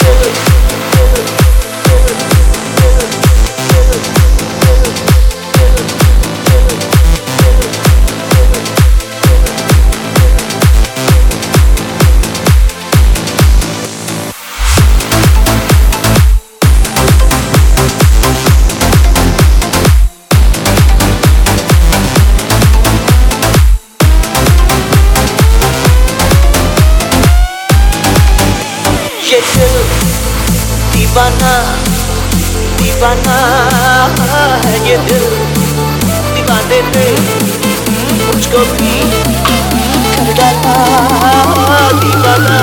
ये दिल दीवाना दीवाना है, ये दिल दीवाने पे मुझको भी कर डाला दीवाना।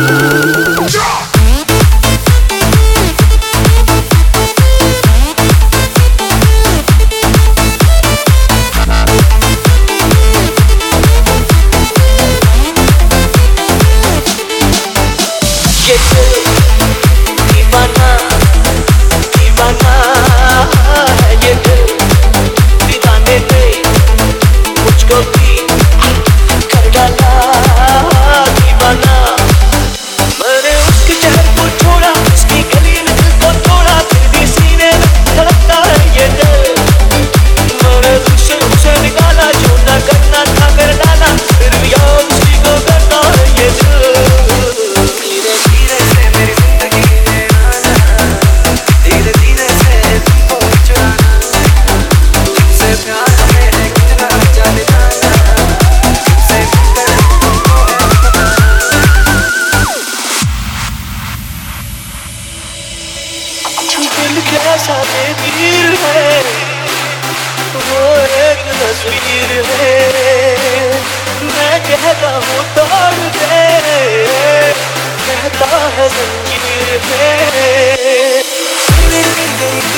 ये दिल दीवाना दीवाना है, ये दिल दीवाने पे मुझको भी कर डाला दीवाना। मैंने उसके शहर को छोड़ा, उसकी गली में दिल को तोड़ा, फिर भी सीने में धड़कता है ये दिल। मैंने उसे निकाला, जो ना करना था कर डाला, फिर भी याद उसी को करता है ये दिल। दिल कैसा बेदीर है, वो एक तस्वीर है। मैं कहता हूँ तोड़ दे, कहता है जंजीर है।